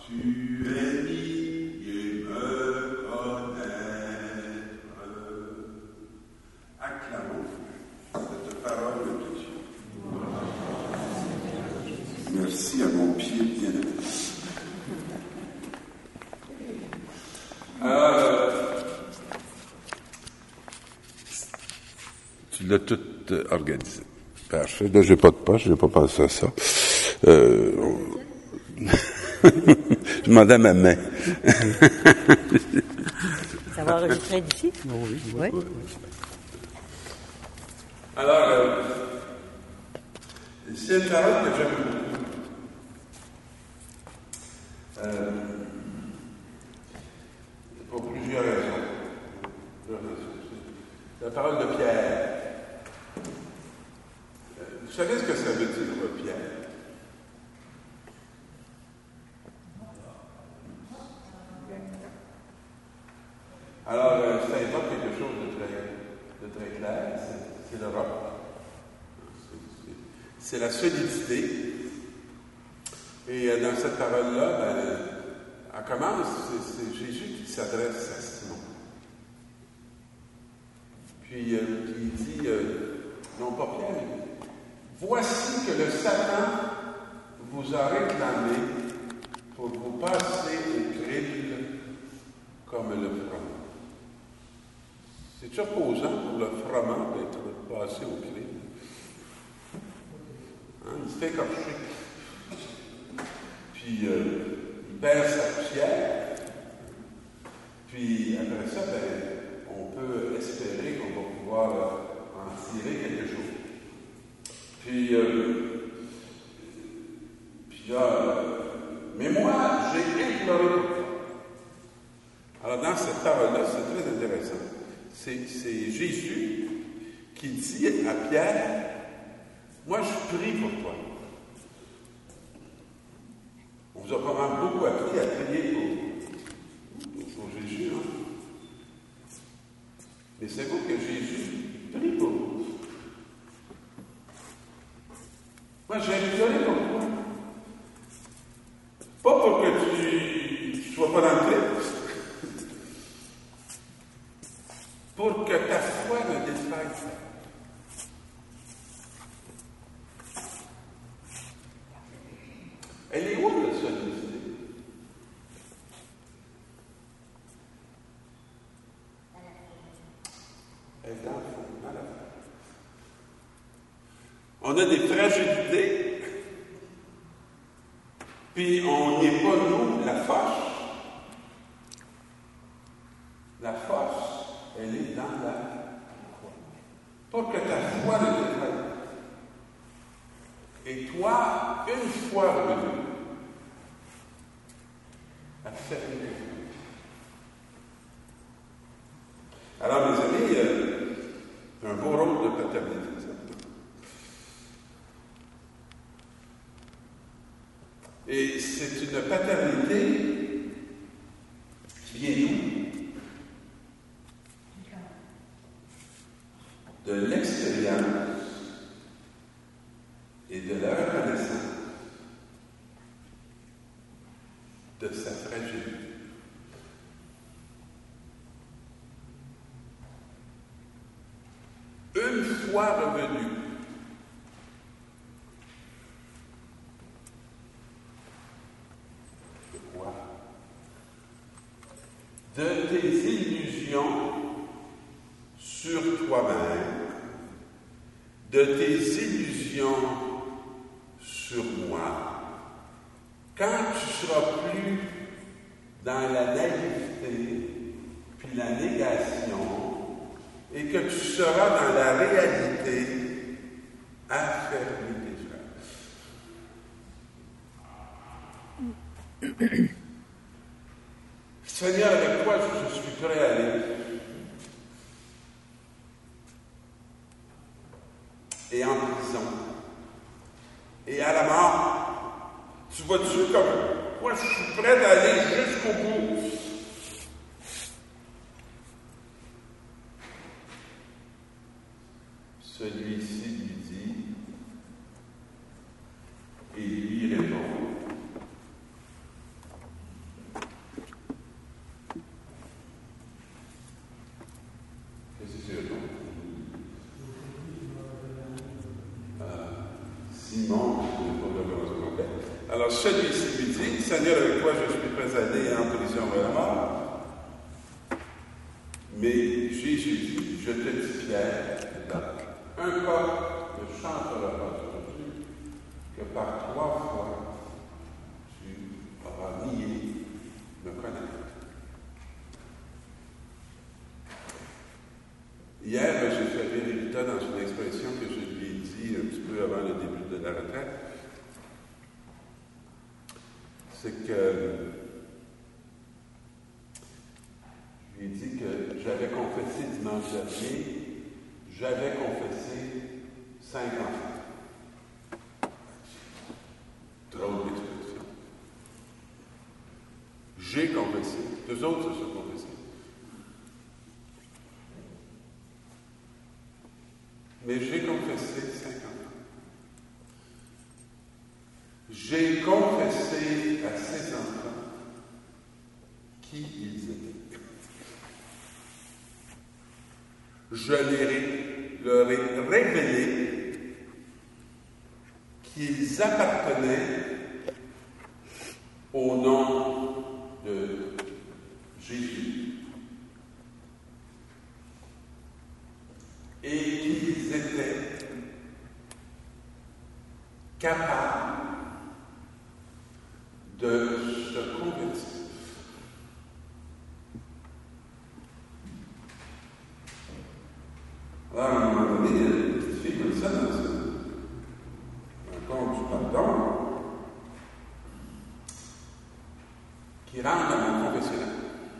Tu es digne de me connaître. Acclamons cette parole de Dieu. Merci à mon pied bien-aimé. Tu l'as tout organisé. Parfait. Là, j'ai pas de poche, j'ai pas pensé à ça. Je demandais à ma main. Ça va enregistrer d'ici? Oui. Oui. Alors, c'est une parole que j'aime beaucoup. Pour plusieurs raisons. La parole de Pierre. Vous savez ce que ça veut dire, Pierre? Alors, ça évoque quelque chose de très clair, c'est le roc. C'est la solidité. Et dans cette parole-là, elle commence, c'est Jésus qui s'adresse à Simon. Puis il dit, non pas Pierre, voici que le Satan vous a réclamé pour vous passer au crible comme le froment. C'est opposant pour le froment d'être passé au crible. Hein, il se fait écorcher. Puis il perd sa poussière. Puis après ça, on peut espérer qu'on va pouvoir en tirer quelque chose. Puis là, mais moi, j'ai imploré pour toi. Alors dans cette parole-là, c'est très intéressant. C'est Jésus qui dit à Pierre, moi je prie pour toi. On vous a vraiment beaucoup appris à prier pour Jésus, hein? Mais c'est vous que Jésus prie pour vous. Moi j'ai imploré pour toi. Pas pour que tu ne sois pas dans le Christ. Pour que ta foi ne défaille pas. Elle est où la solidité? Elle est dans le fond, dans la foi. On a des fragilités, puis on n'est pas nous la force. La force, elle est dans la foi. Pour que ta foi ne défaille. Et toi, une fois revenu, à faire une vie. Alors, mes amis, un beau rôle de paternité, ça. Et c'est une paternité qui vient d'où? De l'expérience et de la reconnaissance de sa fragilité. Une fois revenu, de quoi? De tes illusions sur toi-même, de tes illusions sur moi, quand tu seras plus dans la naïveté, puis la négation, et que tu seras dans la réalité, affermis tes frères. Seigneur, avec toi, je suis prêt à aller. Et en prison. Et à la mort. Tu vois Dieu comme moi, je suis prêt d'aller jusqu'au bout. Celui-ci lui dit, et lui répond, Alors celui-ci lui dit, Seigneur, avec toi je suis prêt à aller en prison et à la mort. Mais Jésus dit, je te dis Pierre, un corps ne chantera pas aujourd'hui que par 3 fois tu auras nié me connaître. Hier, j'ai fait Vérita dans une expression que je lui ai dit un petit peu avant le début de la retraite. C'est que je lui ai dit que j'avais confessé dimanche dernier, j'avais confessé 5 enfants. Drôle d'expression. J'ai confessé, 2 autres se sont confessés. Mais j'ai confessé 5 enfants. J'ai confessé à ces enfants qui ils étaient. Je leur ai révélé qu'ils appartenaient au nom de Jésus et qu'ils étaient capables de se convertir. Alors, à un moment donné, il y a une petite fille comme ça, dans un conte du pardon, qui rentre dans mon confessionnal.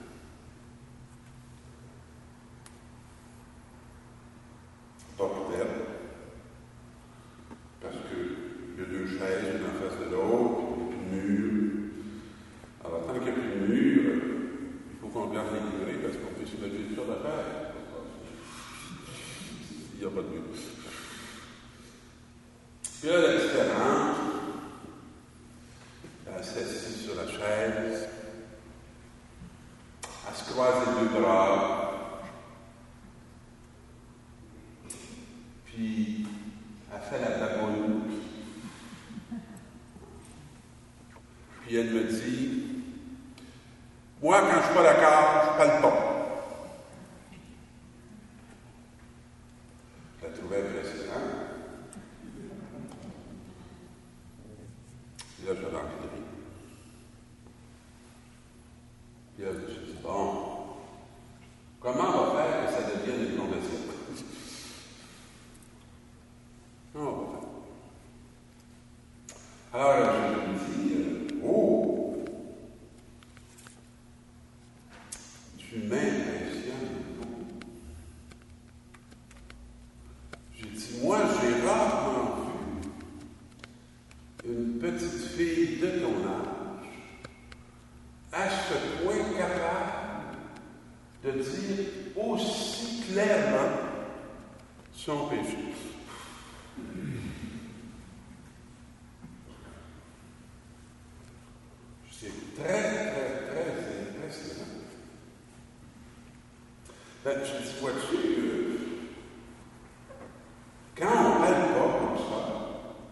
Pas pour elle, parce qu'il y a 2 chaises, une en face de l'autre, il n'y a plus de mur. Alors, tant qu'il n'y a plus de mur, il faut qu'on garde les curés parce qu'on peut se mettre sur l'affaire. Il n'y a pas de mur. Puis là, la différente, elle s'assied sur la chaise, elle se croise les 2 bras, puis elle fait la baboune. Puis elle me dit, moi, quand je ne suis pas d'accord, je parle pas. Je la trouvais impressionnante. Puis là, je l'ai envie de rire. Puis là, je me suis dit, bon, comment on va faire que ça devienne une conversion? Non, on va faire. Alors, je lui dis, oh, tu m'impressionnes beaucoup. J'ai dit, moi, j'ai rarement vu une petite fille de ton âge à ce point capable de dire aussi clairement son péché. C'est très, très, très impressionnant. Je dis, vois-tu, quand on ne parle pas comme ça,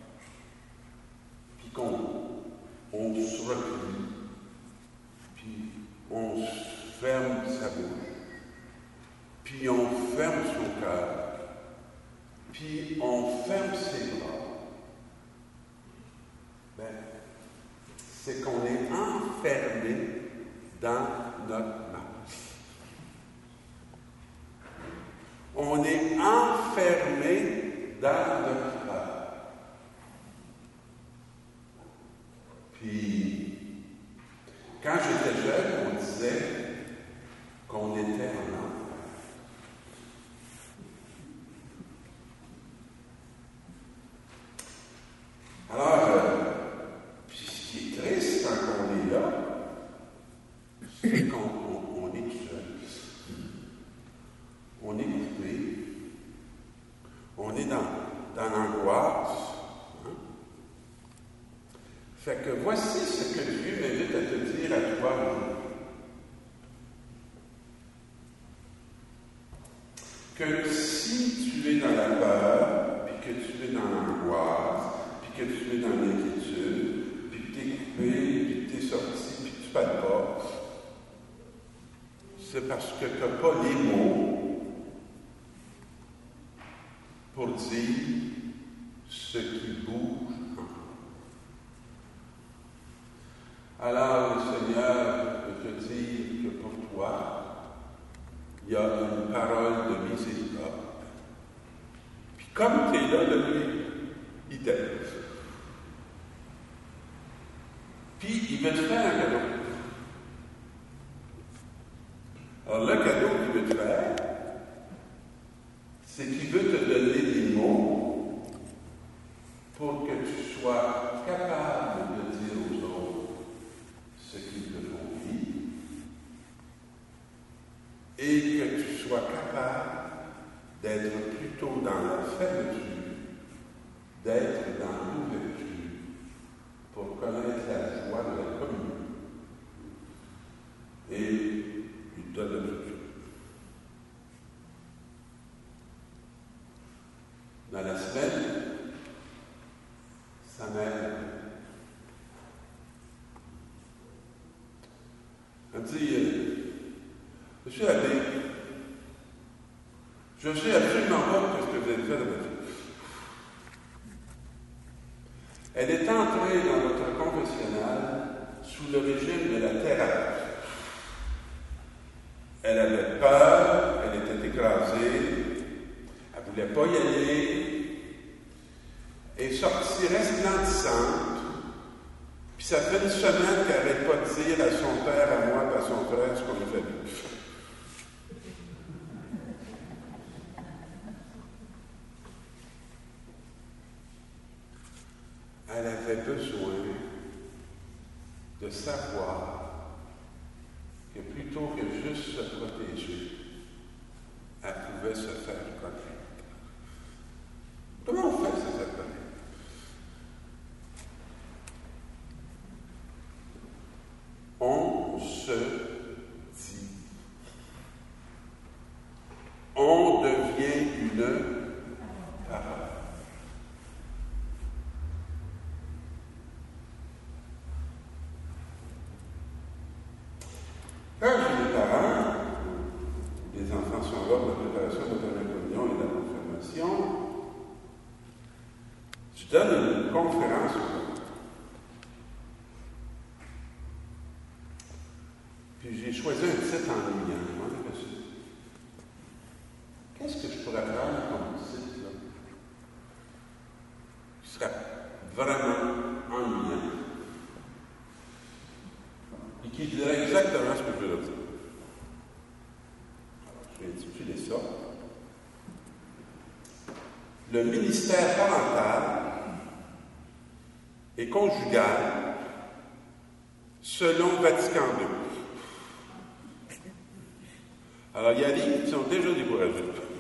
puis qu'on se replie, puis on ferme sa bouche, puis on ferme son cœur, puis on ferme ses bras, ben, c'est qu'on est enfermé dans notre marche. On est enfermé dans notre peur. Puis, quand j'étais jeune, on disait qu'on était en enfer. Alors, puis ce qui est triste quand on est là, c'est qu'on est tout seul. On est coupé. On est dans l'angoisse. Hein? Fait que voici ce que Dieu m'invite à te dire à toi aujourd'hui. Que si tu es dans la peur, puis que tu es dans l'angoisse, puis que tu es dans l'inquiétude, puis que t'ai coupé, puis t'es sorti, puis tu parles pas, c'est parce que tu n'as pas les mots pour dire ce qui bouge encore. Alors, le Seigneur peut te dire que pour toi, il y a une parole de miséricorde. Puis comme tu es là de lui, il t'aime. Puis il veut te faire un cadeau. Alors le cadeau qu'il veut te faire, c'est qu'il veut te donner des mots pour que tu sois capable de dire aux autres ce qu'ils te font vivre et que tu sois capable d'être plutôt dans la fermeture, d'être dans l'ouverture pour connaître la joie de la communion. Et il donne le futur. Dans la semaine, sa mère, elle me dit, Monsieur l'abbé, je ne sais absolument pas ce que vous avez fait de votre vie. Elle est entrée dans notre confessionnal sous le régime de la terreur. Elle avait peur, elle était écrasée, elle ne voulait pas y aller, et sortie resplendissante. Puis ça fait une semaine qu'elle n'arrête pas de dire à son père, à moi, et à son frère ce qu'on a fait de lui. Elle avait besoin de savoir que plutôt que juste se protéger, elle pouvait se faire connaître. Comment on fait se faire connaître? On se dit. On devient une parole. Quand j'ai des parents, les enfants sont là pour la préparation de la première communion et de la confirmation, je donne une conférence aux parents. Puis j'ai choisi un titre ennuyant. Qu'est-ce que je pourrais prendre comme titre là, qui serait vraiment ennuyant et qui dirait exactement ce que je veux dire? Alors, je vais intituler ça le ministère parental et conjugal selon Vatican II. Alors, il y a des qui sont déjà découragés.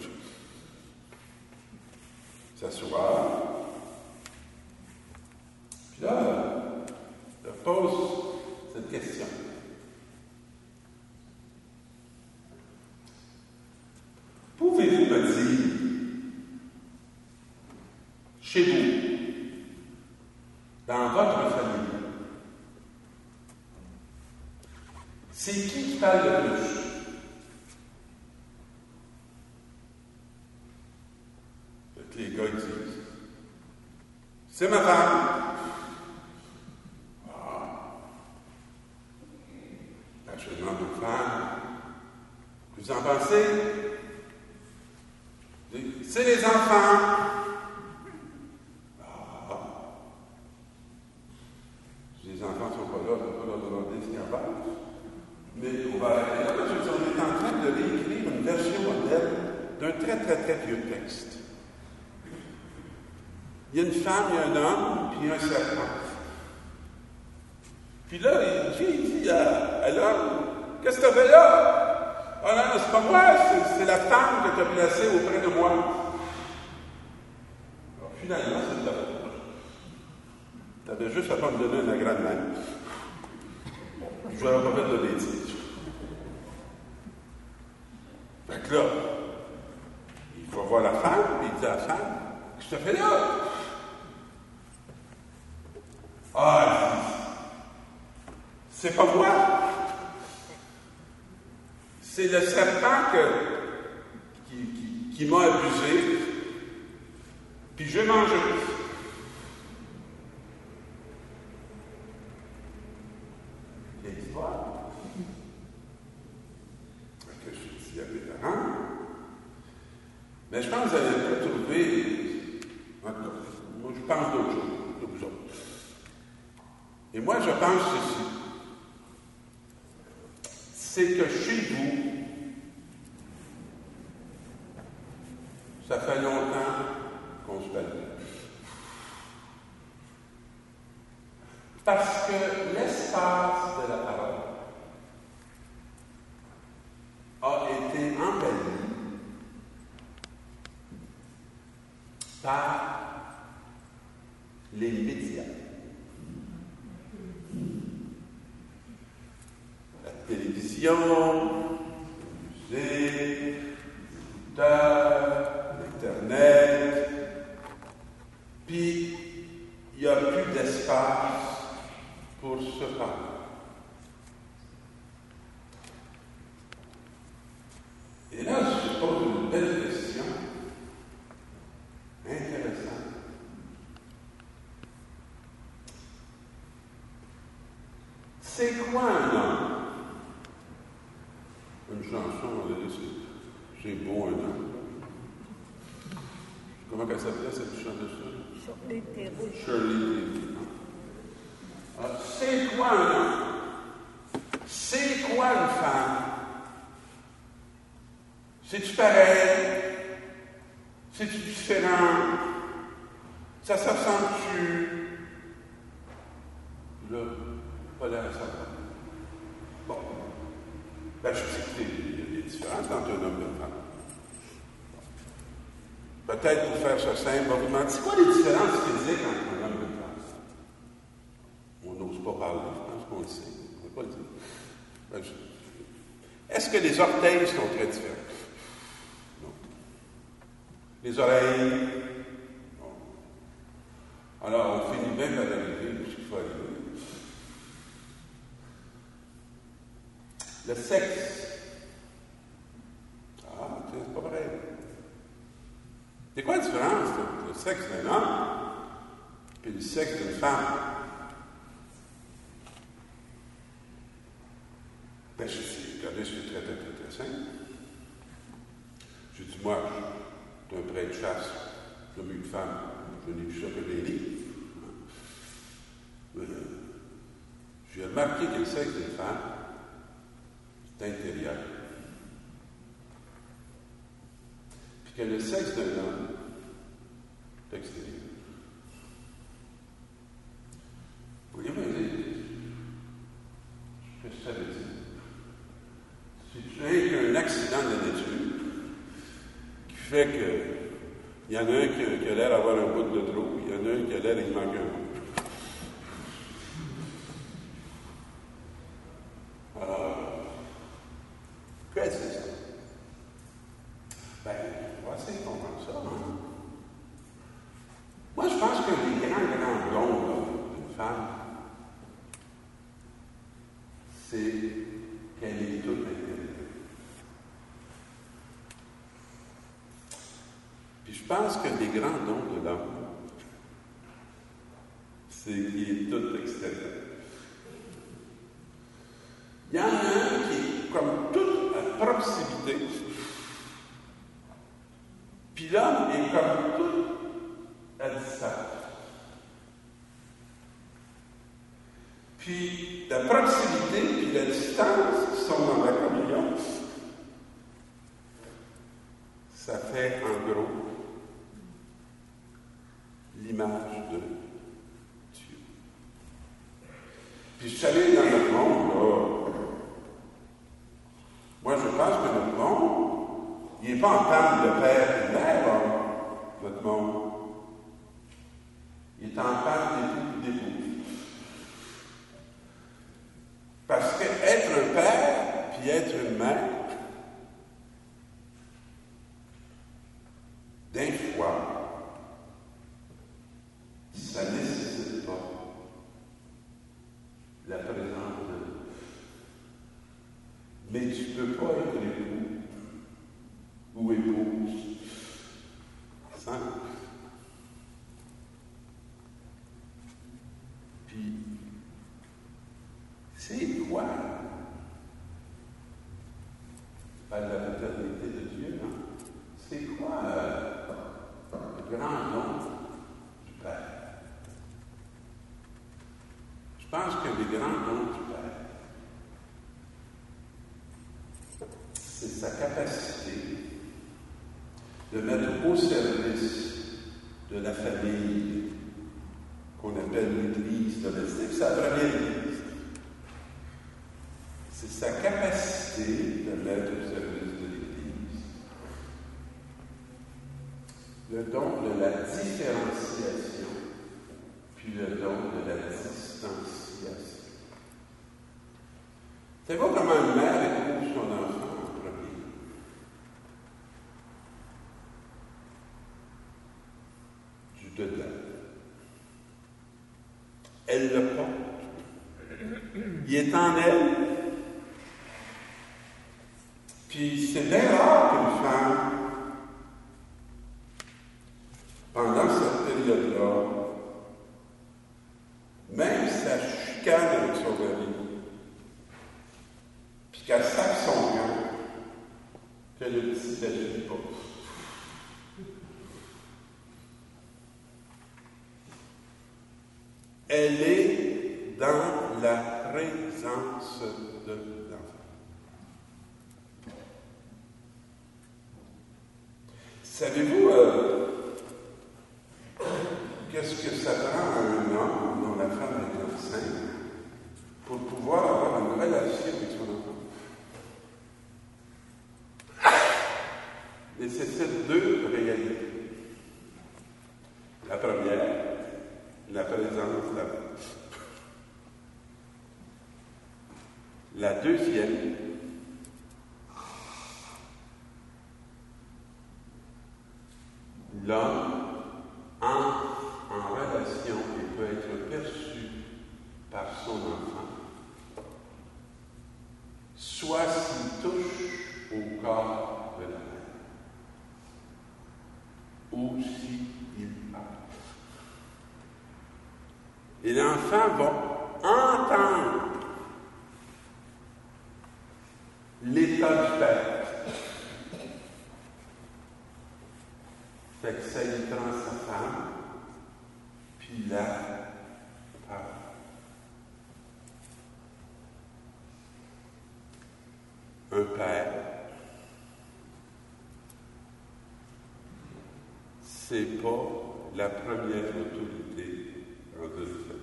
S'asseoir. Puis là, je pose cette question. Pouvez-vous me dire, chez vous, dans votre famille, c'est qui parle le plus? Les gars ils disent, c'est ma femme. Ah. Quand je demande aux femmes, vous en pensez? C'est les enfants. Ah. Les enfants ne sont pas là, on ne peut pas leur demander ce qu'ils en pensent. Mais on va arrêter là, parce qu'on est en train de réécrire une version modèle d'un très, très, très vieux texte. Il y a une femme, il y a un homme, puis il y a un serpent. Puis là, il dit à l'homme, qu'est-ce que tu as fait là? Ah non, c'est pas moi, c'est la femme que tu as placée auprès de moi. Alors, finalement, c'est ta faute. Tu avais juste à pas me donner un agrément de même. Je n'aurais pas fait de bêtises. Fait que là, il va voir la femme, puis il dit à la femme, qu'est-ce que tu as fait là? Ah, C'est pas moi. C'est le serpent qui m'a abusé, puis je vais manger. L'histoire. Que je dis à mes parents. Mais je pense que vous allez pas trouver. Moi, je pense d'autres choses que vous autres. Et moi, je pense ceci. C'est que chez vous, ça fait longtemps qu'on se parle. Parce que l'espace de la parole a été envahi par les médias. La télévision, la musique, l'Internet, puis il n'y a plus d'espace pour se parler. Et là, je pose une belle question, intéressante. C'est quoi un homme? Une chanson, on a dit, c'est beau un homme. Comment elle s'appelait, cette chanson? Shirley Temple. Shirley Temple. C'est quoi un homme? C'est quoi une femme? C'est-tu pareil? C'est-tu différent? Ça se ressemble-tu? Là, pas l'air à savoir. Bon. Ben, je sais qu'il y a des différences entre un homme et une femme. Peut-être pour faire ça simple, on va vous demander, c'est quoi les différences physiques entre un homme et une femme? On n'ose pas parler, je pense qu'on le sait. On ne peut pas le dire. Ben, est-ce que les orteils sont très différents? Non. Les oreilles? Non. Alors, on finit bien par arriver où ce qu'il faut arriver. Le sexe. Ah, c'est pas pareil. C'est quoi la différence entre le sexe d'un homme et le sexe d'une femme? Ben, je sais, regardez, c'est très simple. J'ai dit, moi, je suis un prêtre de chasse, j'ai vu une femme, je n'ai vu ça que des livres. J'ai remarqué que le sexe d'une femme, c'est intérieur. Puis que le sexe d'un homme, c'est extérieur. Vous voyez, ce que ça veut dire? Si tu as un accident de la nature qui fait qu'il y en a un qui a l'air d'avoir un bout de trop, il y en a un qui a l'air qu'il manque un bout. Qu'est-ce que c'est ça? Ben, on va essayer de comprendre ça. Hein? Moi, je pense qu'un des grands dons d'une femme, c'est qu'elle est toute intérieure. Puis je pense que des grands dons de l'homme, c'est qu'il est tout extérieur. Il y en a un qui est comme tout à proximité, puis l'homme est comme tout à distance. Puis la proximité et la distance qui sont dans la communion, ça fait en gros l'image de Dieu. Puis je suis allé dans notre monde, là. Moi, je pense que notre monde, il n'est pas en termes de père et de mère, notre monde. Il est en termes d'époux et d'épouse. Parce que être un père puis être une mère, d'un fois, ça ne nécessite pas la présence de Mais tu ne peux pas être époux ou épouse sans. Puis, c'est quoi? Pas de la paternité de Dieu, non? C'est quoi le grand nom du Père? Je pense que le grand nom du Père, c'est sa capacité de mettre au service de la famille qu'on appelle l'Église domestique. C'est la première Église. C'est sa capacité de mettre au service de l'Église le don de la différenciation, puis le don de la distanciation. Savez-vous comment une mère épouse son enfant en premier? Du dedans. Elle le porte. Il est en elle. Puis c'est bien rare qu'une femme, pendant cette période-là, même si elle chicane avec son mari, puis qu'elle sape son cœur, que le petit n'agit pas. Elle est dans la présence de l'enfant. Savez-vous qu'est-ce que ça prend à un homme dont la femme est enceinte pour pouvoir avoir une relation avec son enfant? Il nécessite deux réalités. La première, la présence de la femme. La deuxième, l'homme entre en relation et peut être perçu par son enfant, soit s'il touche au corps de la mère, ou s'il parle. Et l'enfant va entendre l'état du père. Fait que ça y prend sa femme, puis là, parle. Un père, c'est pas la première autorité dans une famille.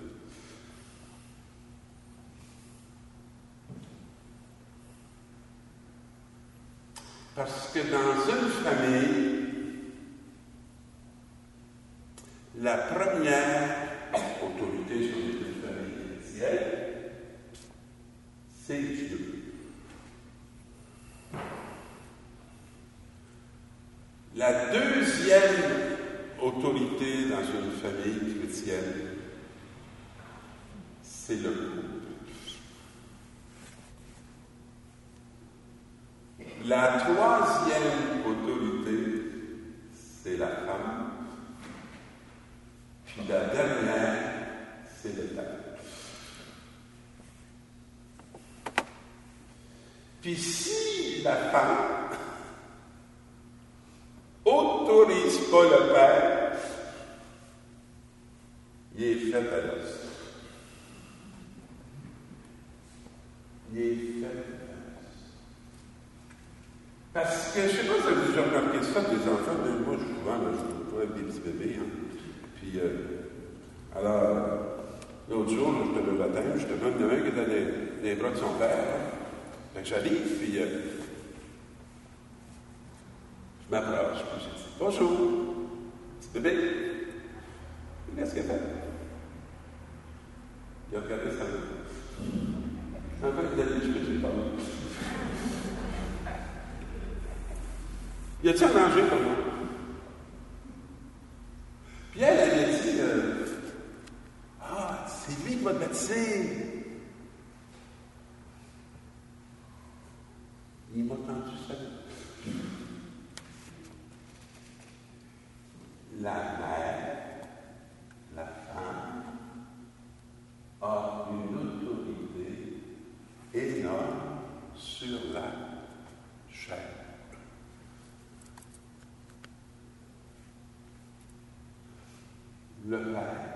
Parce que dans une famille, la première autorité sur une famille chrétienne, c'est Dieu. La deuxième autorité dans une famille chrétienne, c'est le couple. La troisième autorité, c'est la femme. Puis la dernière, c'est le père. Puis si la femme autorise pas le père, il est fait à l'os. Il est fait à l'os. Parce que, je ne sais pas si vous avez déjà remarqué ça, des enfants, mais moi, souvent, je joue pas avec des petits bébés. Hein. Puis, alors, l'autre jour, je te le baptême, je te donne il y en a un qui était dans les bras de son père. Hein. Fait que j'arrive, puis je m'approche, puis je dis « Bonjour, petit bébé. » Qu'est-ce qu'il a fait? Il a regardé sa main. En fait, il a dit « Je peux te parler. » Y a-t-il un danger pour moi? Puis elle a dit ah, c'est lui qui va te baptiser. Il m'a tendu ça. La mère, la femme, a une autorité énorme sur la chair. Le Père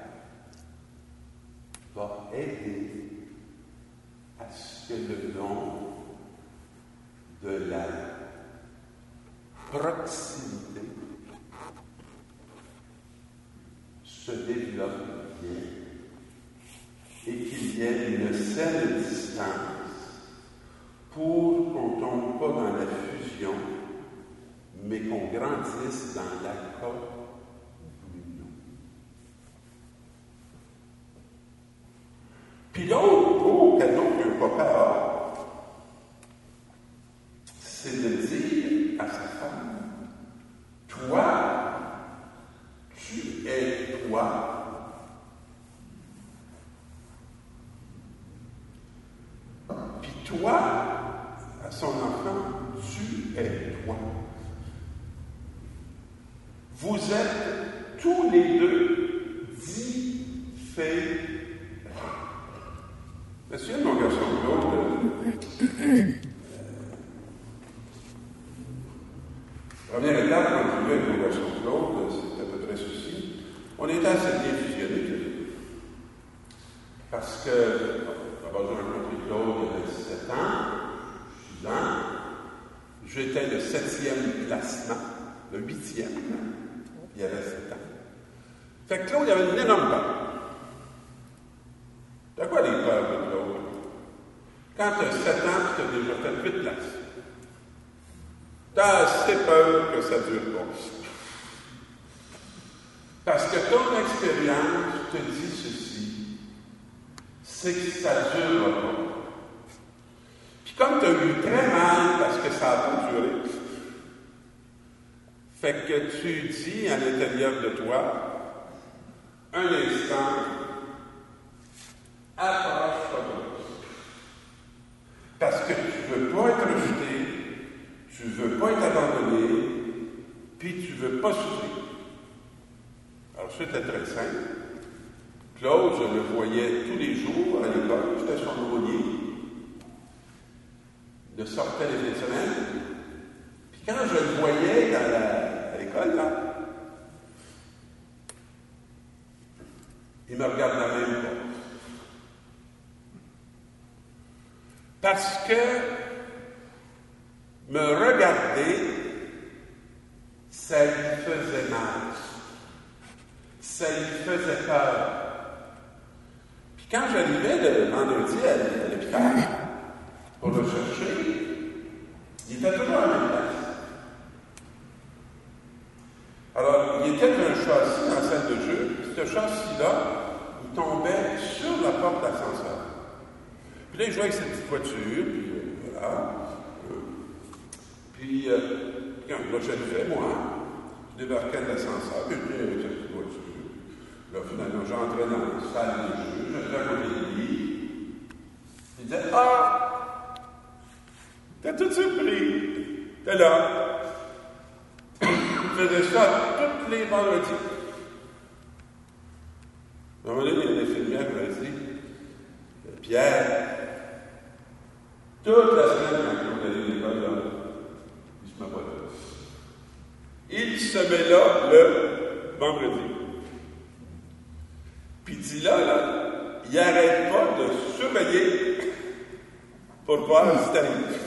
va aider à ce que le don de la proximité se développe bien et qu'il y ait une saine distance pour qu'on ne tombe pas dans la fusion, mais qu'on grandisse dans la communion. Puis l'autre beau cadeau qu'un papa a, c'est de dire à sa femme, toi, tu es toi. Puis toi, à son enfant, tu es toi. Vous êtes tous les deux différents. Monsieur, mon garçon, première étape, quand je vivais avec mon garçon Claude, c'était à peu près ceci. On était assez bien fusionnés. Parce que, d'abord, j'ai rencontré Claude il y avait 17 ans, 6 ans. J'étais le 7e placement, le 8e. Il y avait 7 ans. Fait que Claude, il y avait une énorme peur. T'as quoi les peurs de Claude? Quand tu as 7 ans, tu as déjà fait 8 places. Tu as assez peur que ça dure pas. Parce que ton expérience te dit ceci, c'est que ça ne durera pas. Puis comme tu as eu très mal parce que ça a pas duré, fait que tu dis à l'intérieur de toi, un instant, approche-toi de l'autre. Parce que tu ne veux pas être rejeté, tu ne veux pas être abandonné, puis tu ne veux pas souffrir. Alors, c'était très simple. Claude, je le voyais tous les jours à l'école, j'étais son aumônier. Il sortait les fins de semaine. Puis quand je le voyais à l'école, là, il me regardait la même chose. Parce que me regarder, ça lui faisait mal. Ça lui faisait peur. Puis quand j'arrivais le vendredi à l'hôpital pour le chercher, il était toujours à la même place. Alors, il était un châssis dans la salle de jeu. Ce châssis-là, il tombait sur la porte d'ascenseur. Puis là, il jouait avec cette petite voiture, puis voilà. Puis, quand j'arrivais, moi, je débarquais de l'ascenseur, puis je venais avec cette petite voiture. Là, finalement, j'entrais dans la salle de jeu, j'étais à côté de lui. Il disait, « Ah! T'es tout surpris! T'es là! » Il faisait ça tous les vendredis. À un moment donné, il y a des infirmières qui m'ont dit, « Pierre, toute la semaine, quand on allait à l'école, là, il se met pas là. Il se met là le vendredi. Puis il dit là, il n'arrête pas de surveiller pour voir si t'arrives.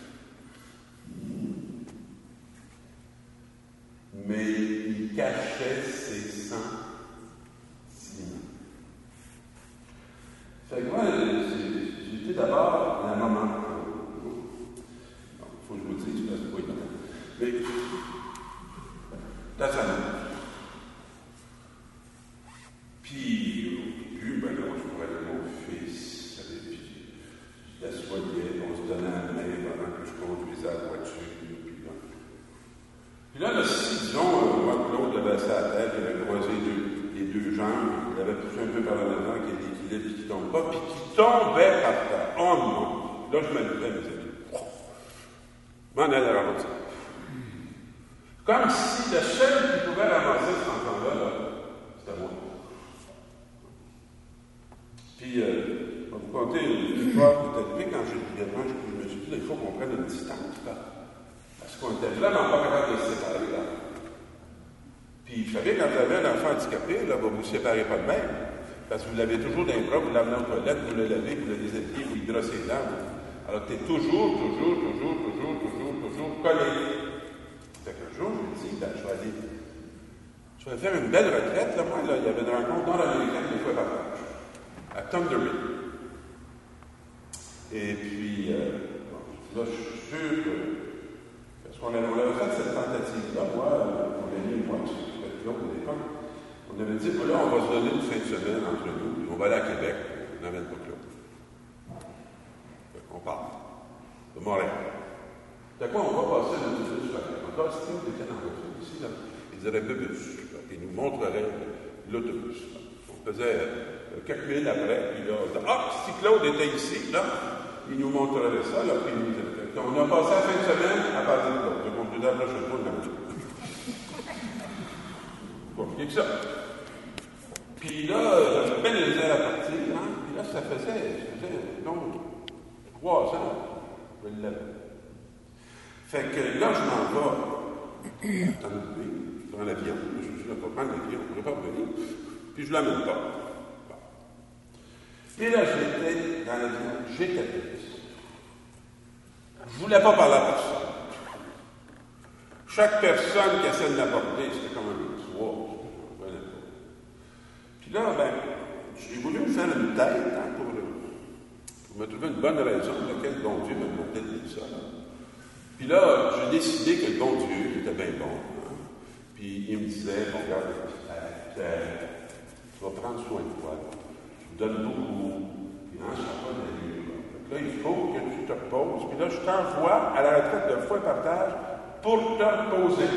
Mais il cachait ses sentiments. Fait que moi, j'étais d'abord la maman. Il faut que je vous dise, parce que c'est pas évident. Mais, dans sa main. Puis, au début, ben là, je voyais mon fils, puis je l'assoyais, on se donnait la main pendant que je conduisais la voiture. Puis là, disons, moi, Claude avait sa tête, il avait croisé les deux jambes, il avait poussé un peu par en avant, qui était équilibré, puis qui ne tombe pas, puis qui tombait par terre. Oh non! Là, je me levais, mes amis. m'en allais ramasser. Comme si le seul qui pouvait ramasser cet enfant-là, c'était moi. Puis, je vais vous conter une histoire qui est arrivée quand j'étais gamin. Je me suis dit, il faut qu'on prenne une distance, là. Parce qu'on était vraiment pas capable de se séparer, là. Puis, vous savez, quand vous avez un enfant handicapé, là, vous ne vous séparez pas de même. Parce que vous l'avez toujours dans les bras, vous l'amenez aux toilettes, vous le lavez, vous le déshabillez, vous lui brossez les dents. Alors, tu es toujours collé. Fait qu'un jour, je me dis, je vais faire une belle retraite. Là, moi, là, il y avait une rencontre nord-américaine des fois par an, à Thunder Bay. Et puis, là, je suis sûr que, parce qu'on avait fait cette tentative-là, moi, mon ami et moi, c'était Claude à l'époque, on avait dit, là, on va se donner une fin de semaine entre nous, puis on va aller à Québec, on n'amène pas Claude. On part de Montréal. De quoi on va passer dans l'autobus? Encore, si on était dans l'autobus ici, là, ils diraient bus, ils nous montreraient l'autobus. On faisait quelques minutes après, puis là, on disait, si Claude était ici, là, il nous montrerait ça, là, puis il nous dirait, on a passé la fin de semaine à partir de Claude. Donc, on disait, là, je ne sais pas le Pas compliqué que ça. Puis là, j'avais peine les airs à partir, hein, puis là, ça faisait donc 3 ans, je l'avais. Fait que là, je m'en vais dans l'avion. Je me suis dit, pas prendre l'avion, on ne pourrait pas revenir. Puis je ne l'amène pas. Bon. Et là, j'étais dans l'avion, j'étais triste. Je ne voulais pas parler à personne. Chaque personne qui essaie de l'aborder, c'était comme un soir. Puis là, j'ai voulu me faire une tête pour me trouver une bonne raison pour laquelle bon Dieu m'a demandé de dire ça. Puis là, j'ai décidé que le bon Dieu, qui était bien bon, puis il me disait, bon, regarde, tu vas prendre soin de toi, tu me donnes beaucoup, puis non, ça n'a pas d'allure. Là, il faut que tu te reposes, puis là, je t'envoie à la retraite de foi et partage pour te reposer.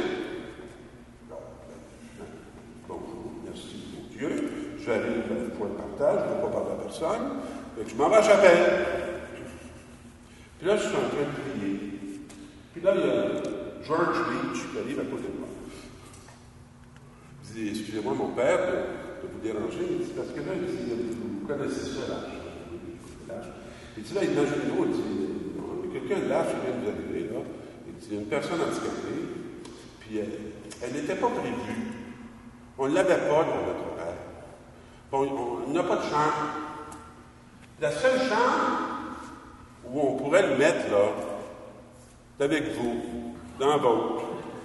Bonjour, merci mon Dieu, j'arrive à la foi et partage, je ne veux pas parler à personne, fait que je m'en vais à la chapelle. Puis là, je suis en train de prier. Puis là, il y a George Beach qui arrive à côté de moi. Il dit, excusez-moi, mon père, de vous déranger. Il dit, parce que là, il dit, vous connaissez ça, l'âge. Il dit, là, imaginez-vous, il dit, quelqu'un de l'âge qui vient de vous arriver, là. Il dit, une personne handicapée, puis elle n'était pas prévue. On ne l'avait pas dans notre horaire. Bon, on n'a pas de chambre. La seule chambre où on pourrait le mettre, là, avec vous, dans votre.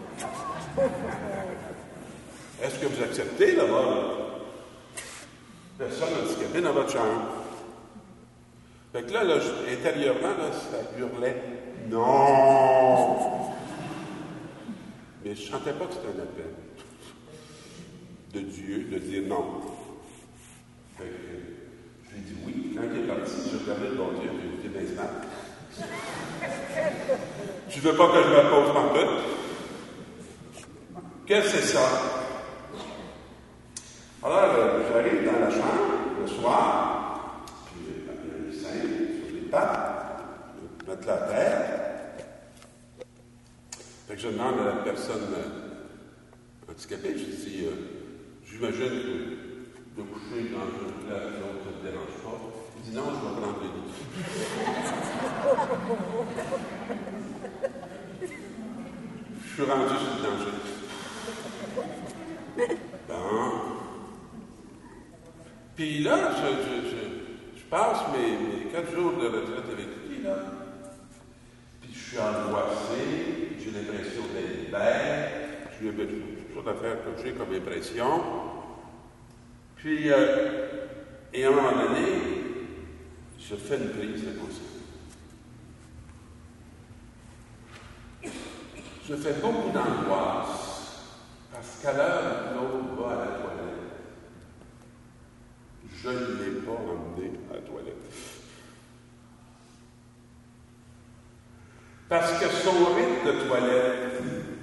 Est-ce que vous acceptez là-bas? Personne handicapée dans votre chambre. Fait que là, intérieurement, là, ça hurlait « Non! » Mais je ne sentais pas que c'était un appel de Dieu de dire non. Fait que je lui ai dit oui. Quand il est parti, je regardais le bon Dieu et je lui ai dit « Ben, c'est mal. Tu veux pas que je me pose en tout? Qu'est-ce que c'est ça? » Alors, j'arrive dans la chambre le soir, puis il y a les seins sur les pattes, mettre la terre. Fait que je demande à la personne handicapée, je dis, j'imagine que de coucher dans une place, l'autre, ça ne te dérange pas. Il dit, non, je vais prendre le lit. Je suis rendu sur le danger. Bon. Puis là, je passe mes 4 jours de retraite avec lui, là. Puis je suis angoissé, j'ai l'impression d'être bête, j'ai toutes sortes d'affaires que j'ai comme impression. Puis, et à un moment donné, je fais une prise de conscience. Je fais beaucoup d'angoisse parce qu'à l'heure où Claude va à la toilette, je ne l'ai pas emmené à la toilette. Parce que son rythme de toilette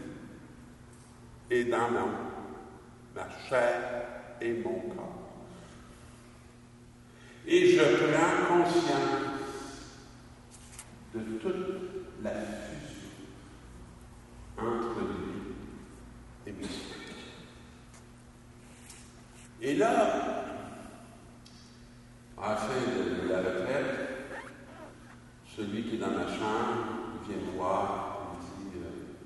est dans ma chair et mon corps. Et je prends conscience de toute la fusion Et là, à la fin de la retraite, celui qui est dans ma chambre vient me voir et me dit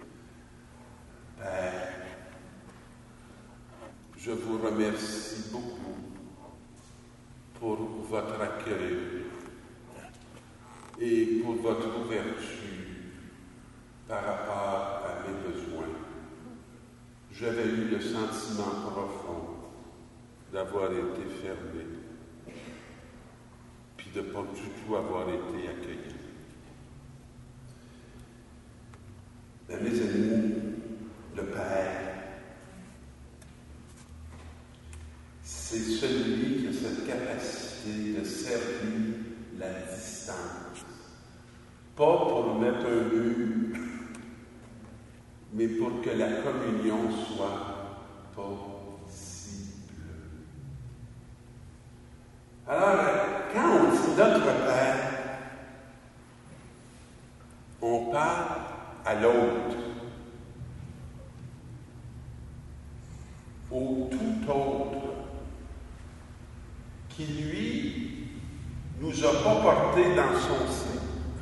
Père, je vous remercie beaucoup pour votre accueil et pour votre ouverture par rapport à mes besoins. J'avais eu le sentiment profond d'avoir été fermé, puis de ne pas du tout avoir été accueilli. Mais mes amis, le Père, c'est celui qui a cette capacité de servir la distance. Pas pour mettre un mur, mais pour que la communion soit possible. Alors, quand on dit notre Père, on parle à l'autre, au tout autre, qui lui nous a pas portés dans son sein,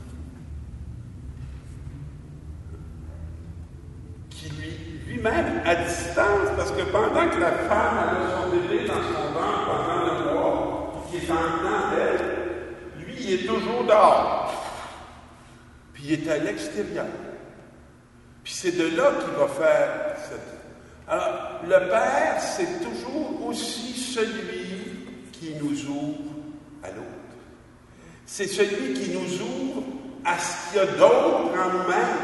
qui lui-même à distance, parce que pendant que la femme a son bébé dans son ventre pendant le mois, qui est en dedans d'elle, lui, il est toujours dehors. Puis il est à l'extérieur. Puis c'est de là qu'il va faire cette... Alors, le Père, c'est toujours aussi celui qui nous ouvre à l'autre. C'est celui qui nous ouvre à ce qu'il y a d'autre en nous-mêmes.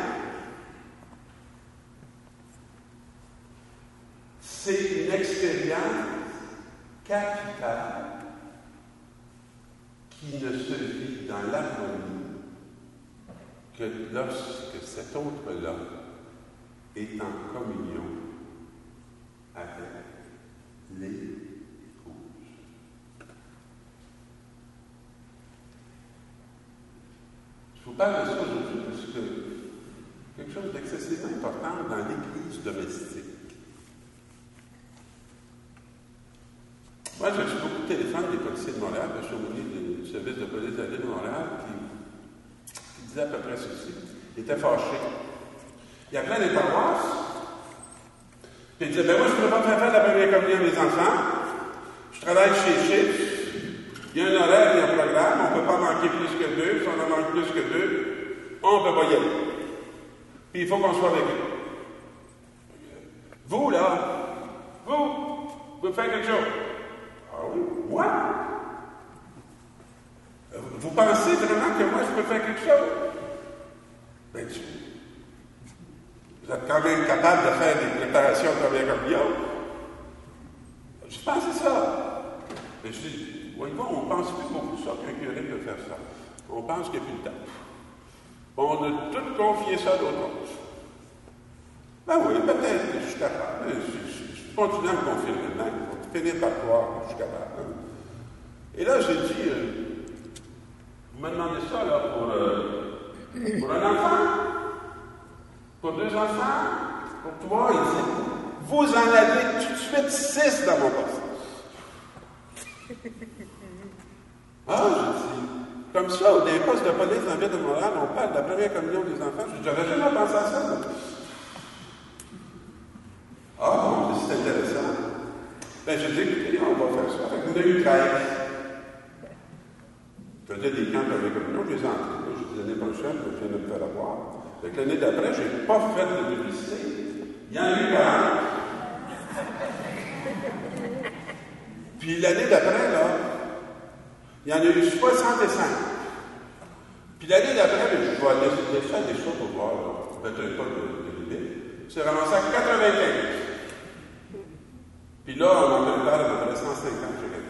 C'est une expérience capitale qui ne se vit dans l'harmonie que lorsque cet autre-là est en communion avec l'épouse. Je vous parle de ça aujourd'hui parce que quelque chose d'excessivement important dans l'Église domestique. Moi, j'ai reçu beaucoup de téléphones des policiers de Montréal, je suis au niveau du service de police de la ville de Montréal, qui disaient à peu près ceci. Il était fâché. Il appelait les paroisses, puis il disait, moi, je ne peux pas faire la première communion à mes enfants. Je travaille chez Chips. Il y a un horaire, il y a un programme, on ne peut pas manquer plus que deux. Si on en manque plus que deux, on ne peut pas y aller. Puis il faut qu'on soit avec eux. Vous, là, vous faites quelque chose. Ah oui, moi? Vous pensez vraiment que moi, je peux faire quelque chose? Bien, vous êtes quand même capable de faire des préparations de première communion. Je pensais ça. Mais je dis, voyez-vous, on pense plus beaucoup ça qu'un curé peut faire ça. On pense qu'il n'y a plus de temps. On a tout confié ça à d'autres choses. Ben oui, peut-être que je suis capable. Je continue à me confier maintenant. Je vais finir par croire que je suis capable. Et là, j'ai dit, vous me demandez ça là, pour un enfant, pour deux enfants, pour toi, il dit, vous en avez tout de suite 6 dans mon poste. Ah, je dis, comme ça, au des postes de police dans la ville de Montréal, on parle de la première communion des enfants. Je dis, j'avais jamais pensé à ça. Ah, bon, c'est intéressant. Ben, j'ai dit, écoutez, on va faire ça. Fait que vous avez eu 13. Je faisais des camps de première communion, je les ai entrés. Je dis, l'année prochaine, je viens de me faire avoir. Fait que l'année d'après, je n'ai pas fait de publicité. Il y en a eu 40. Puis l'année d'après, là, il y en a eu 65. Puis l'année d'après, je vais laisser faire des choses pour voir, peut-être pas de limite. C'est ramassé à 95. Puis là, on en a parlé à peu près 150 chacun.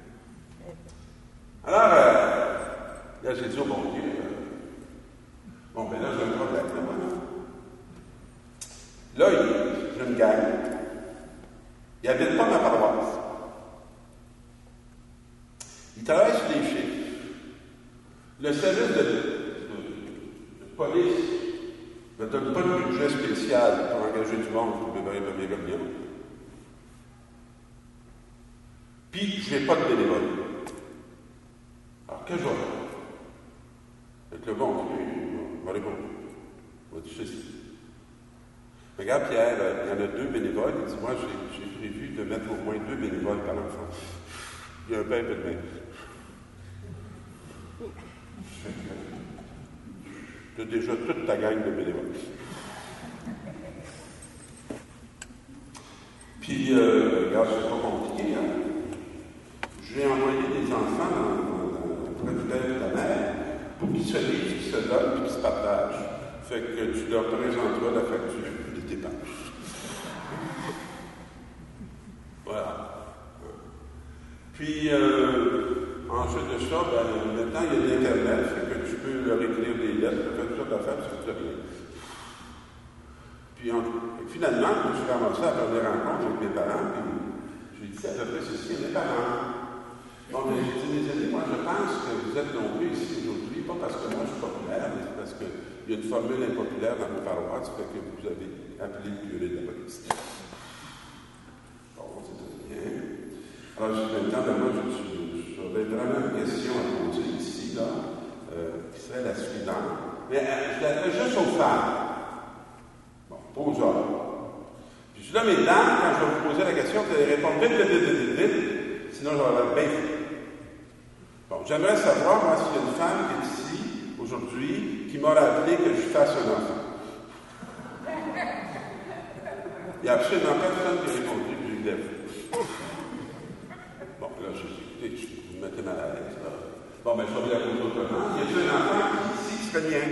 Alors, là, j'ai dit au bon Dieu, bon, ben là, j'ai un problème, là, voilà. Là, j'ai une gang. Il n'habite pas ma paroisse. Il travaille sur des chiffres. Le service de police ne donne pas de budget spécial pour engager du monde pour préparer la première communion. je n'ai pas de bénévole. Alors, que je vais faire? Avec le bon Dieu, il m'a répondu. Il m'a dit, je sais. Regarde, Pierre, il y en a 2 bénévoles. Il dit, moi, j'ai prévu de mettre au moins 2 bénévoles par enfant. Il y a un père et une mère. Tu as déjà toute ta gang de bénévoles. Puis, regarde, c'est pas compliqué, hein? J'ai envoyé des enfants dans le père de la mère pour qu'ils se livrent, qu'ils se donnent et qu'ils se partagent. Fait que tu leur présenteras la facture des dépenses. Voilà. Puis, ensuite de ça, maintenant, il y a l'Internet, fait que tu peux leur écrire des lettres, faire toutes sortes d'affaires, ça fait rien. Puis, finalement, je me suis ramassé à faire des rencontres avec mes parents, puis je lui ai dit, à peu près ceci, mes parents. Bon, j'ai dit, mes amis, moi, je pense que vous êtes nombreux ici aujourd'hui, pas parce que moi, je suis populaire, mais parce qu'il y a une formule impopulaire dans vos paroisses, fait que vous avez appelé le curé de la police. Bon, c'est très bien. Alors, maintenant, moi, j'aurais vraiment une question à poser ici, là, qui serait la suivante. Mais je la ferai juste aux femmes. Bon, pas aux hommes. Puis je suis là, mesdames, quand je vais vous poser la question, vous allez répondre vite, sinon j'aurai l'air bien fait. Bon, j'aimerais savoir, moi, s'il y a une femme qui est ici, aujourd'hui, qui m'aurait appelé que je fasse un enfant. Il n'y a absolument personne qui a répondu, puis je l'ai fait. Bon, là, écoutez, vous me mettez mal à l'aise, là. Bon, mais je vais la poser autrement. Y a-t-il un enfant qui, ici, qui serait mien?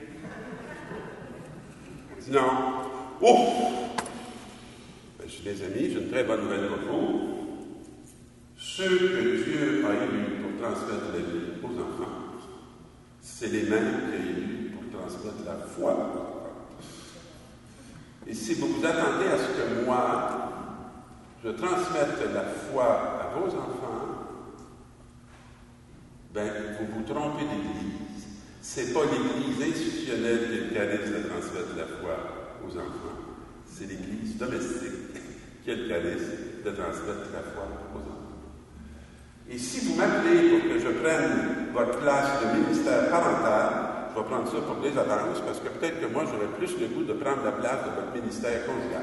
Dis non. Ouf! Ben, je dis, mes amis, j'ai une très bonne nouvelle pour vous. Ceux que Dieu a élus pour transmettre la vie aux enfants, c'est les mêmes qu'il a élus pour transmettre la foi aux enfants. Et si vous vous attendez à ce que moi, je transmette la foi à vos enfants, ben, vous vous trompez d'Église. C'est pas l'Église institutionnelle qui a le charisme de transmettre la foi aux enfants. C'est l'Église domestique qui a le charisme de transmettre la foi aux enfants. Et si vous m'appelez pour que je prenne votre place de ministère parental, je vais prendre ça pour des avances, parce que peut-être que moi, j'aurais plus le goût de prendre la place de votre ministère conjugal.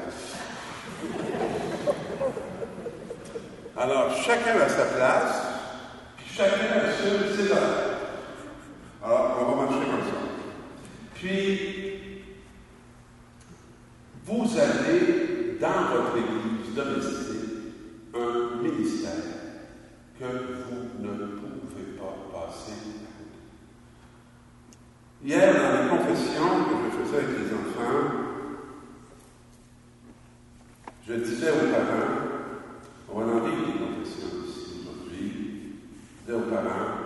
Alors, chacun a sa place, puis chacun assume ses affaires. Alors, on va marcher comme ça. Puis, vous avez, dans votre église domestique, un ministère que vous ne pouvez pas passer. Hier, dans les confessions que je faisais avec les enfants, je disais aux parents, on va en vivre des confessions ici aujourd'hui, je disais aux parents,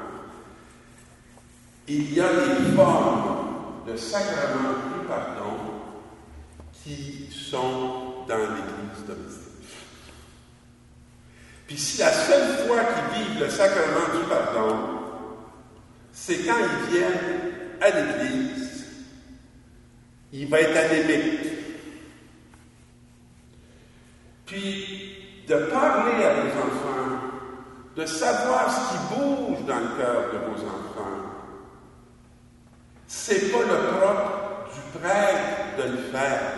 il y a des formes de sacrement du pardon qui sont dans l'Église domestique. Puis si la seule fois qu'ils vivent le sacrement du pardon, c'est quand ils viennent à l'Église, il va être anémique. Puis de parler à vos enfants, de savoir ce qui bouge dans le cœur de vos enfants, c'est pas le propre du prêtre de le faire,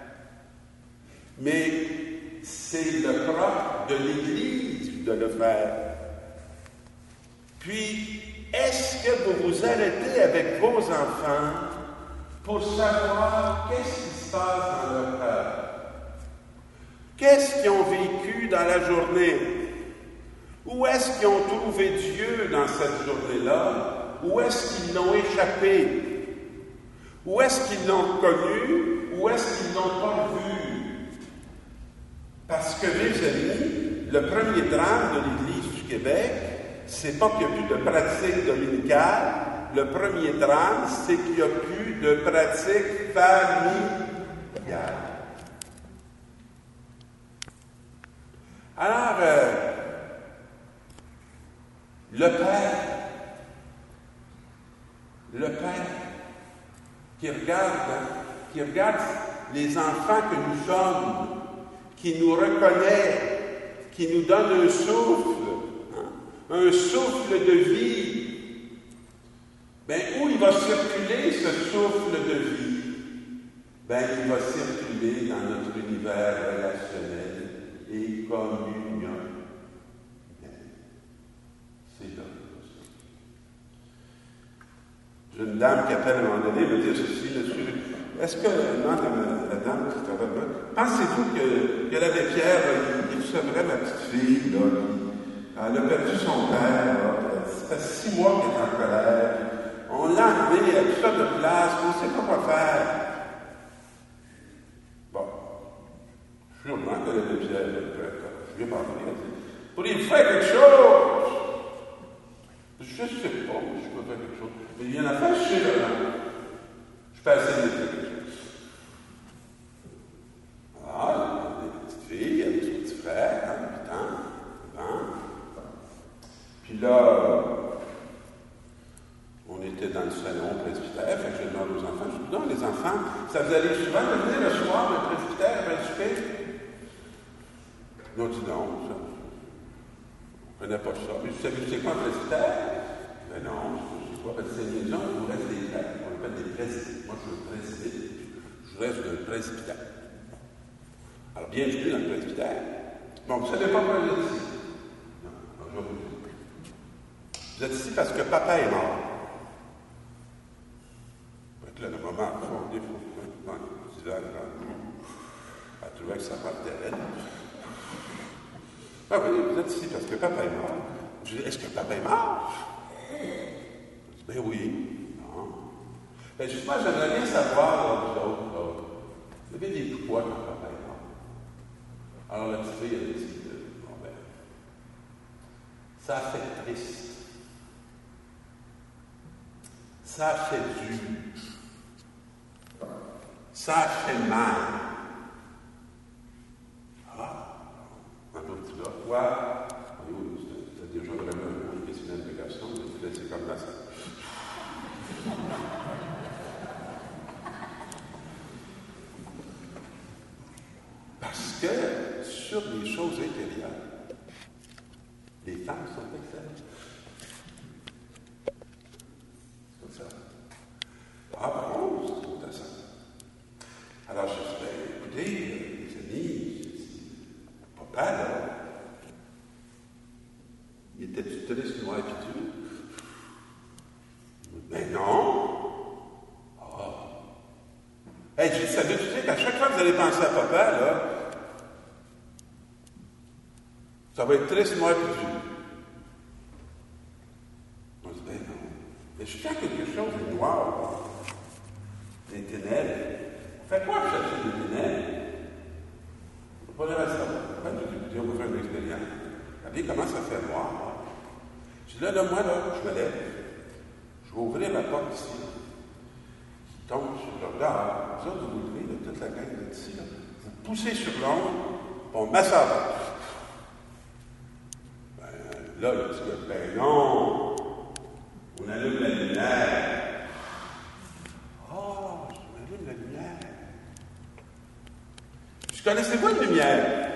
mais c'est le propre de l'Église de le faire. Puis, est-ce que vous vous arrêtez avec vos enfants pour savoir qu'est-ce qui se passe dans leur cœur? Qu'est-ce qu'ils ont vécu dans la journée? Où est-ce qu'ils ont trouvé Dieu dans cette journée-là? Où est-ce qu'ils l'ont échappé? Où est-ce qu'ils l'ont connu? Où est-ce qu'ils ne l'ont pas vu? Parce que, mes amis, le premier drame de l'Église du Québec, c'est pas qu'il n'y a plus de pratique dominicale. Le premier drame, c'est qu'il n'y a plus de pratique familiale. Alors, le Père qui regarde les enfants que nous sommes, qui nous reconnaît, qui nous donne un souffle, un souffle de vie. Ben, où il va circuler ce souffle de vie? Ben, il va circuler dans notre univers relationnel et communion. C'est là. J'ai une dame qui appelle à un moment donné, me dit ceci, monsieur, est-ce que, non, la dame qui travaille là, pensez-vous que l'abbé Pierre, il recevrait ma petite fille, là, elle a perdu son père, là, ça fait 6 mois qu'elle est en colère, on l'a amenée à toutes sortes de places, on ne sait pas quoi faire. Bon, sûrement que l'abbé Pierre, je vais parler, pourriez-vous faire quelque chose? Je ne sais pas, je peux faire quelque chose. Mais il y en a fait chez le je peux essayer de faire quelque chose. Ah, il y a des petites filles, il y a des petits frères, 8 ans. Puis là, on était dans le salon presbytère, fait que je demande aux enfants, je dis, non, les enfants, ça vous arrive souvent de venir le soir, le presbytère, après le souper? Ils ont dit non, ça. On ne connaît pas ça. Mais vous savez, c'est quoi un presbytère? Ben non, je sais pas, parce que c'est une maison où il reste des prêtres, on appelle des presbytères. Moi, je suis un presbytère, je reste d'un presbytère. Alors, bienvenue dans le presbytère. Bon, vous ne savez pas pourquoi vous êtes ici? Non, je vais vous dire. Vous êtes ici parce que papa est mort. Fait que là, le moment, on dit, elle trouvait que ça partait raide. Ah oui, vous êtes ici parce que papa est mort. Je dis, est-ce que papa est mort? Ben oui. Non. Ben justement, j'aimerais bien savoir, vous autres, là, vous avez des poids quand papa est mort. Alors la petite fille, elle dit, bon ben, ça a fait triste. Ça a fait dur. Ça a fait mal. Pourquoi? Oui, c'était déjà vraiment un questionnaire de garçon, mais c'est comme ça. Parce que sur les choses intérieures, les femmes sont excellentes. C'est comme ça. Ah bon, c'est comme ça. Alors je dis, écoutez, les amis, papa, là, il était du triste, noir et dur. Mais non. Ah. Hey, j'ai savais, tu sais qu'à chaque fois que vous allez penser à papa, là, ça va être triste, noir et dur. On dit, ben non. Mais je fais quelque chose de noir, des ténèbres. Fais quoi chercher des ténèbres? On va pas le savoir. On va faire une expérience. Regardez comment ça fait noir. Je dis là, moi, là, je me lève. Je vais ouvrir la porte ici. Qui tombe sur le regard. Vous autres, vous ouvrez, là, toute la gang d'ici, là. Vous poussez sur l'ombre, on met ça là. Ben, là, le petit gars, ben non. On allume la lumière. Oh, on allume la lumière. Je connaissais pas de lumière.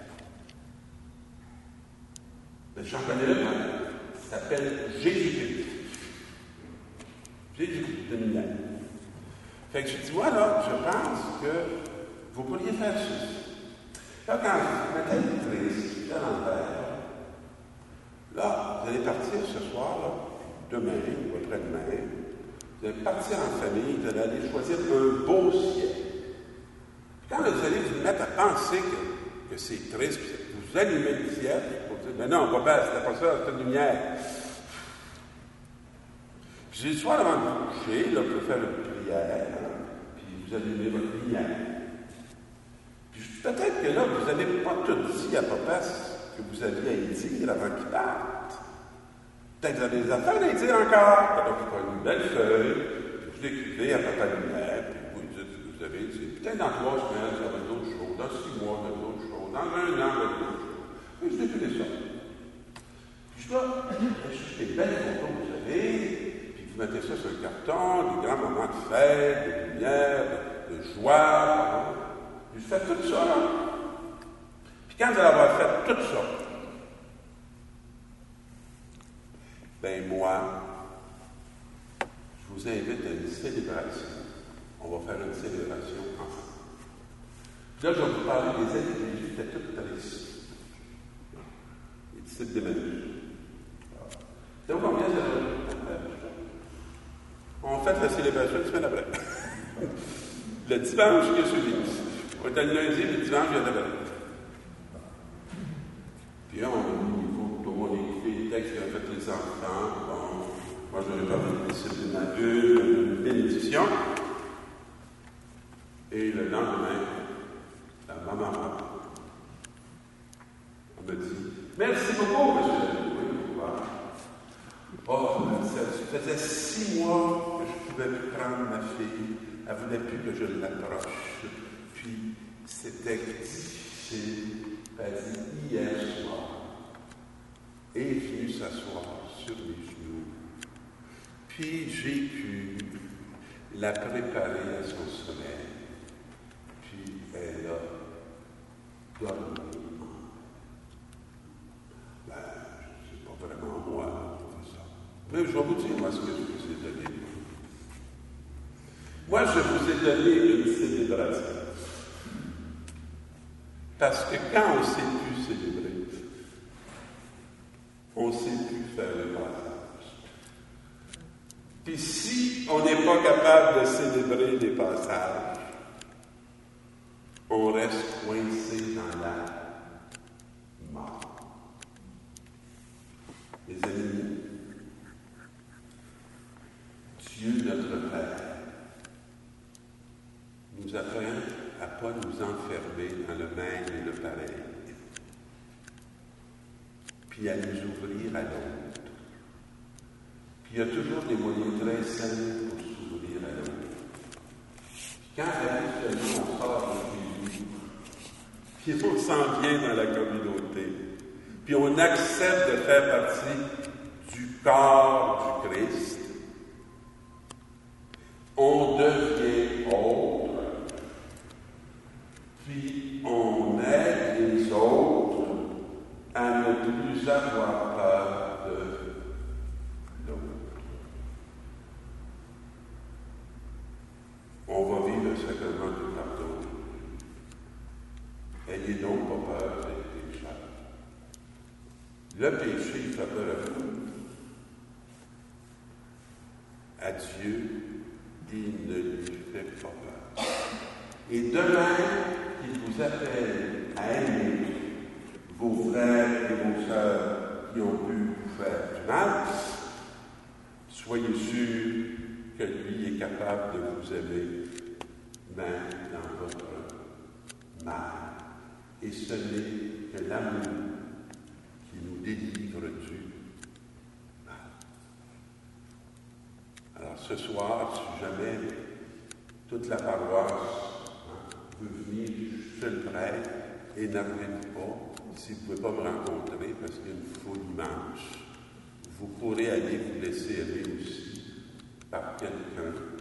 Mais j'en connais un, ça s'appelle Jésus-Christ. Jésus-Christ de lumière. Fait que je dis, moi, là, je pense que vous pourriez faire ceci. Là, quand vous mettez triste, à l'envers, là, vous allez partir ce soir, là, demain ou après-demain, vous allez partir en famille, vous allez aller choisir un beau ciel. Puis quand vous allez vous mettre à penser que c'est triste, vous allumez le ciel, pour dire, mais non, papa, c'était pas ça, c'était une lumière. Puis j'ai le soir avant de vous coucher, là, vous pouvez faire une prière, puis vous allumez votre lumière. Puis peut-être que là, vous n'avez pas tout dit à papa ce que vous aviez à y dire avant qu'il parte. Peut-être que vous avez des affaires à y dire encore. Alors, vous prenez une belle feuille, puis vous l'écrivez à papa lumière, puis vous dites ce que vous avez dit. Peut-être dans 3 semaines, ça va être d'autres choses. Dans 6 mois, ça va être d'autres choses. Dans 1 an, ça va être d'autres choses. Puis je défilez ça. Puis je dois chercher des belles photos que vous avez, puis vous mettez ça sur un carton, des grands moments de fête, de lumière, de joie. Puis je fais tout ça, là. Puis quand vous allez avoir fait tout ça, ben moi, je vous invite à une célébration. On va faire une célébration ensemble. Puis là, je vais vous parler des années que Jésus était toutes tristes. Les disciples d'Emmaüs. Donc, combien ça va? On fait la célébration une semaine après. Le dimanche qui a suivi. On était le lundi, le dimanche, il y en avait. Puis là, il faut tout le monde écouter les textes qu'ont fait les enfants. Bon, moi, je vais parler des disciples d'Emmaüs, une bénédiction. Et le lendemain, la maman on me dit merci beaucoup, monsieur. Oui, pourquoi? Oh, ça faisait 6 mois que je ne pouvais plus prendre ma fille. Elle ne voulait plus que je l'approche. Puis, c'était difficile. Elle dit hier soir. Et est venue s'asseoir sur mes genoux. Puis, j'ai pu la préparer à son sommeil. Puis, elle a dormi. Ben, c'est pas vraiment moi. Mais je vais vous dire, moi, ce que je vous ai donné. Moi, je vous ai donné une célébration. Parce que quand on ne sait plus célébrer, on ne sait plus faire le passage. Puis si on n'est pas capable de célébrer les passages, on reste coincé dans la mort. Les amis, Dieu notre Père nous apprend à ne pas nous enfermer dans le même et le pareil, puis à nous ouvrir à l'autre. Puis il y a toujours des moyens très simples pour s'ouvrir à l'autre. Quand habituellement on sort de Jésus, puis on s'en vient dans la communauté, puis on accepte de faire partie du corps du Christ, on devient autre, puis on aide les autres à ne plus avoir peur de l'autre. On va vivre le sacrement du pardon. Ayez donc pas peur des pécheurs. Le péché, il fait peur à vous. À Dieu, il ne lui fait pas peur. Et de même qu'il vous appelle à aimer vos frères et vos sœurs qui ont pu vous faire du mal, soyez sûrs que lui est capable de vous aimer, même dans votre mal. Et ce n'est que l'amour qui nous délivre du mal. Alors ce soir, si jamais toute la paroisse veut venir, je le prête, énervez-vous pas. Si vous ne pouvez pas me rencontrer parce qu'il y a une foule immense, vous pourrez aller vous laisser aider aussi par quelqu'un